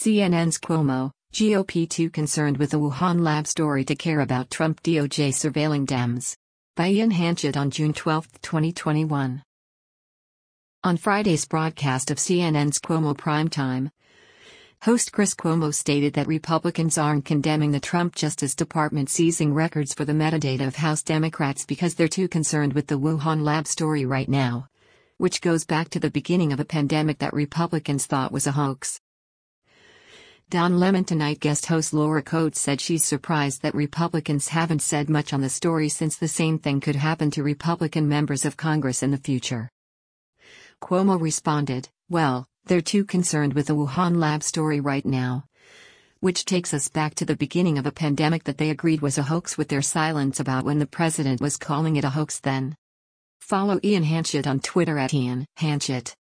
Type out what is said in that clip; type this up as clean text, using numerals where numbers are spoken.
CNN's Cuomo, GOP too concerned with the Wuhan lab story to care about Trump DOJ surveilling Dems. By Ian Hanchett on June 12, 2021. On Friday's broadcast of CNN's Cuomo Primetime, host Chris Cuomo stated that Republicans aren't condemning the Trump Justice Department seizing records for the metadata of House Democrats because they're too concerned with the Wuhan lab story right now, which goes back to the beginning of a pandemic that Republicans thought was a hoax. Don Lemon Tonight guest host Laura Coates said she's surprised that Republicans haven't said much on the story since the same thing could happen to Republican members of Congress in the future. Cuomo responded, "Well, they're too concerned with the Wuhan lab story right now." Which takes us back to the beginning of a pandemic that they agreed was a hoax with their silence about when the president was calling it a hoax then. Follow Ian Hanchett on Twitter @Ian Hanchett.